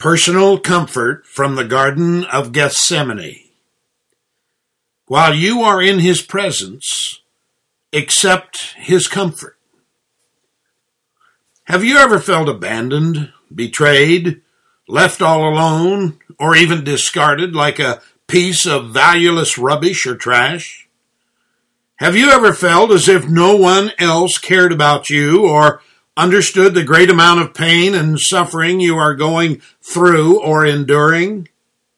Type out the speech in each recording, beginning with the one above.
Personal comfort from the Garden of Gethsemane. While you are in his presence, accept his comfort. Have you ever felt abandoned, betrayed, left all alone, or even discarded like a piece of valueless rubbish or trash? Have you ever felt as if no one else cared about you or understood the great amount of pain and suffering you are going through or enduring?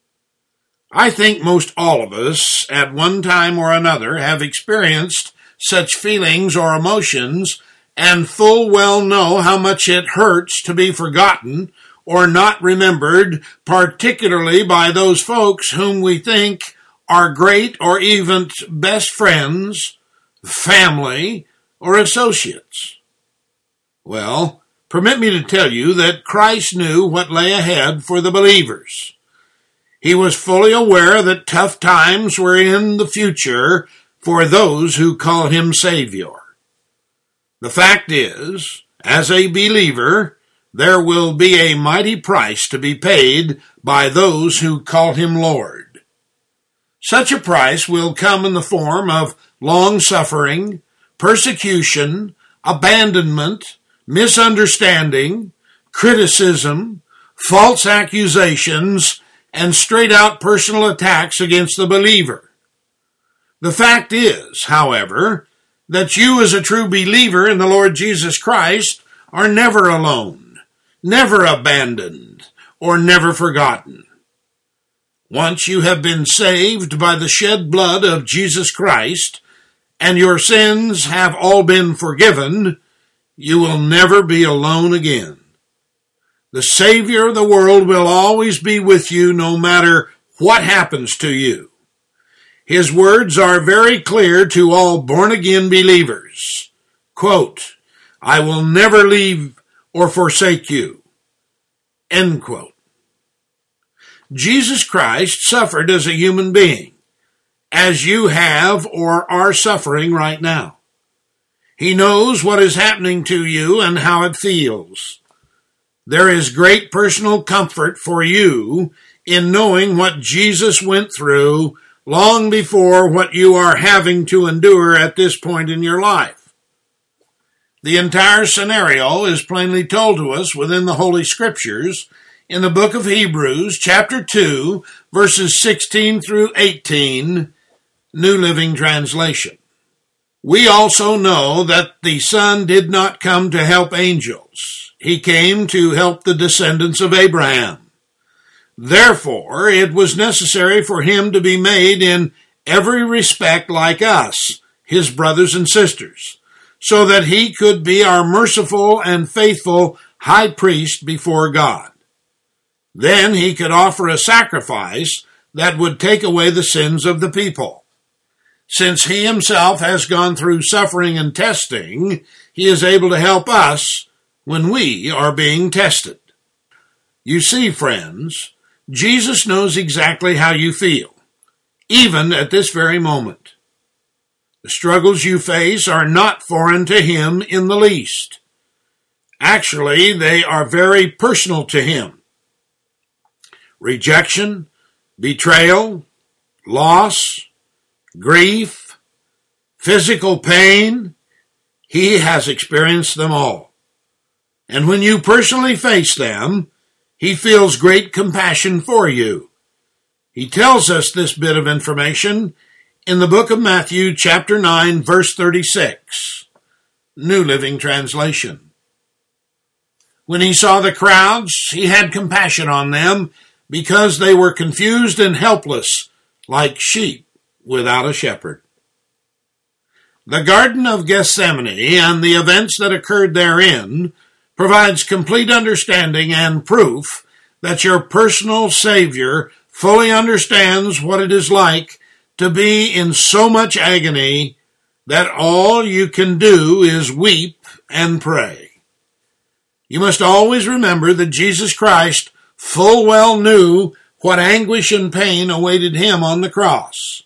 I think most all of us, at one time or another, have experienced such feelings or emotions and full well know how much it hurts to be forgotten or not remembered, particularly by those folks whom we think are great or even best friends, family, or associates. Well, permit me to tell you that Christ knew what lay ahead for the believers. He was fully aware that tough times were in the future for those who call him Savior. The fact is, as a believer, there will be a mighty price to be paid by those who call him Lord. Such a price will come in the form of long-suffering, persecution, abandonment, misunderstanding, criticism, false accusations, and straight-out personal attacks against the believer. The fact is, however, that you as a true believer in the Lord Jesus Christ are never alone, never abandoned, or never forgotten. Once you have been saved by the shed blood of Jesus Christ, and your sins have all been forgiven, you will never be alone again. The Savior of the world will always be with you no matter what happens to you. His words are very clear to all born-again believers. Quote, "I will never leave or forsake you." End quote. Jesus Christ suffered as a human being, as you have or are suffering right now. He knows what is happening to you and how it feels. There is great personal comfort for you in knowing what Jesus went through long before what you are having to endure at this point in your life. The entire scenario is plainly told to us within the Holy Scriptures in the book of Hebrews, chapter 2, verses 16 through 18, New Living Translation. We also know that the Son did not come to help angels. He came to help the descendants of Abraham. Therefore, it was necessary for him to be made in every respect like us, his brothers and sisters, so that he could be our merciful and faithful high priest before God. Then he could offer a sacrifice that would take away the sins of the people. Since he himself has gone through suffering and testing, he is able to help us when we are being tested. You see, friends, Jesus knows exactly how you feel, even at this very moment. The struggles you face are not foreign to him in the least. Actually, they are very personal to him. Rejection, betrayal, loss, grief, physical pain, he has experienced them all. And when you personally face them, he feels great compassion for you. He tells us this bit of information in the book of Matthew, chapter 9, verse 36, New Living Translation. When he saw the crowds, he had compassion on them because they were confused and helpless like sheep without a shepherd. The Garden of Gethsemane and the events that occurred therein provides complete understanding and proof that your personal Savior fully understands what it is like to be in so much agony that all you can do is weep and pray. You must always remember that Jesus Christ full well knew what anguish and pain awaited him on the cross.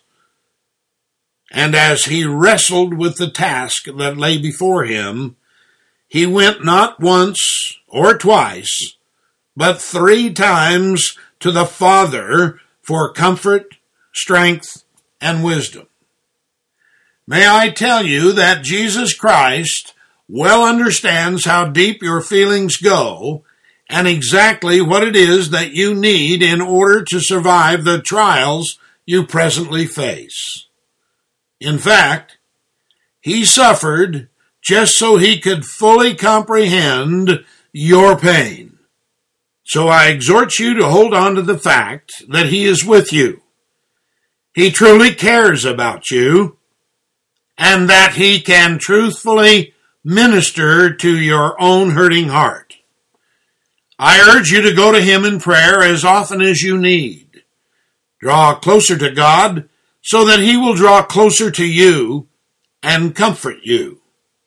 And as he wrestled with the task that lay before him, he went not once or twice, but 3 times to the Father for comfort, strength, and wisdom. May I tell you that Jesus Christ well understands how deep your feelings go and exactly what it is that you need in order to survive the trials you presently face. In fact, he suffered just so he could fully comprehend your pain. So I exhort you to hold on to the fact that he is with you. He truly cares about you, and that he can truthfully minister to your own hurting heart. I urge you to go to him in prayer as often as you need. Draw closer to God so that he will draw closer to you and comfort you.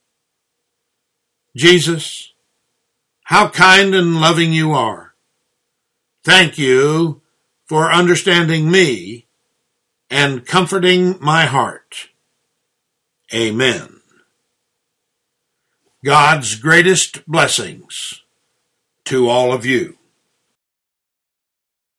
Jesus, how kind and loving you are. Thank you for understanding me and comforting my heart. Amen. God's greatest blessings to all of you.